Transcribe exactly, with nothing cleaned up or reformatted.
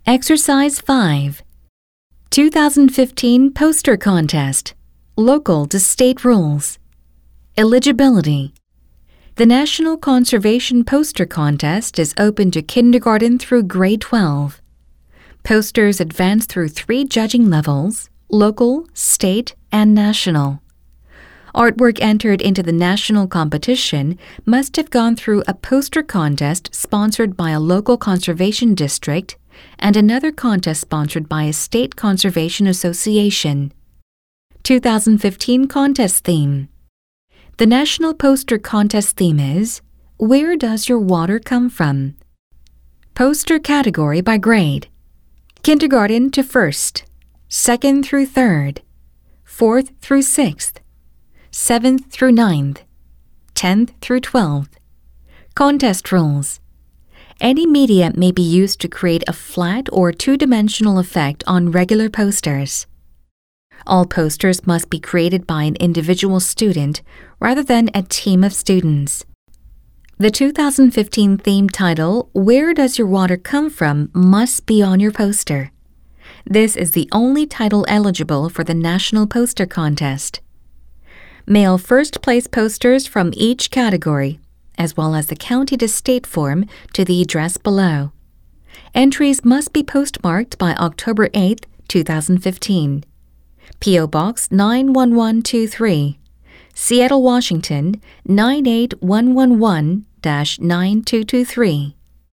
Exercise five. two thousand fifteen Poster Contest. Local to state rules. Eligibility. The National Conservation Poster Contest is open to kindergarten through grade twelve. Posters advance through three judging levels: local, state, and national. Artwork entered into the national competition must have gone through a poster contest sponsored by a local conservation district and another contest sponsored by a state conservation association. two thousand fifteen contest theme. The National Poster Contest theme is, Where Does Your Water Come From? Poster category by grade. Kindergarten to first, second through third, fourth through sixth, seventh through ninth, tenth through twelfth. Contest rules. Any media may be used to create a flat or two-dimensional effect on regular posters. All posters must be created by an individual student rather than a team of students. The two thousand fifteen theme title, Where Does Your Water Come From? Must be on your poster. This is the only title eligible for the National Poster Contest. Mail first-place posters from each category, as well as the county to state form, to the address below. Entries must be postmarked by October eighth, two thousand fifteen. P O Box nine one one two three, Seattle, Washington nine eight one one one dash nine two two three.